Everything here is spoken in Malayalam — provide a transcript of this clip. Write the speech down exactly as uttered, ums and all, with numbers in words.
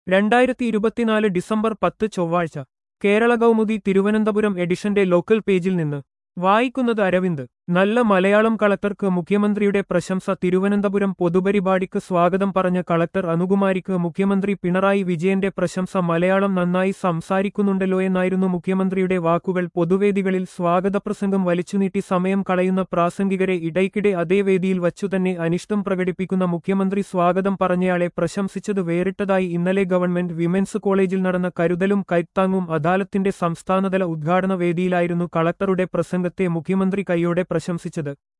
രണ്ടായിരത്തി ഇരുപത്തിനാല് ഡിസംബർ പത്ത് ചൊവ്വാഴ്ച കേരള കൗമുദി തിരുവനന്തപുരം എഡിഷന്റെ ലോക്കൽ പേജിൽ നിന്ന് വായിക്കുന്നത് അരവിന്ദ്. നല്ല മലയാളം കളക്ടർക്ക് മുഖ്യമന്ത്രിയുടെ പ്രശംസ. തിരുവനന്തപുരം പൊതുപരിപാടിക്ക് സ്വാഗതം പറഞ്ഞ കളക്ടർ അനുകുമാരിക്ക് മുഖ്യമന്ത്രി പിണറായി വിജയന്റെ പ്രശംസ. മലയാളം നന്നായി സംസാരിക്കുന്നുണ്ടല്ലോയെന്നായിരുന്നു മുഖ്യമന്ത്രിയുടെ വാക്കുകൾ. പൊതുവേദികളിൽ സ്വാഗതപ്രസംഗം വലിച്ചുനീട്ടി സമയം കളയുന്ന പ്രാസംഗികരെ ഇടയ്ക്കിടെ അതേ വേദിയിൽ വച്ചുതന്നെ അനിഷ്ടം പ്രകടിപ്പിക്കുന്ന മുഖ്യമന്ത്രി സ്വാഗതം പറഞ്ഞയാളെ പ്രശംസിച്ചത് വേറിട്ടതായി. ഇന്നലെ ഗവൺമെന്റ് വിമൻസ് കോളേജിൽ നടന്ന കരുതലും കൈത്താങ്ങും അദാലത്തിന്റെ സംസ്ഥാനതല ഉദ്ഘാടന വേദിയിലായിരുന്നു കളക്ടറുടെ പ്രസംഗത്തെ മുഖ്യമന്ത്രി കൈയോടെ പ്രശംസിച്ചത്.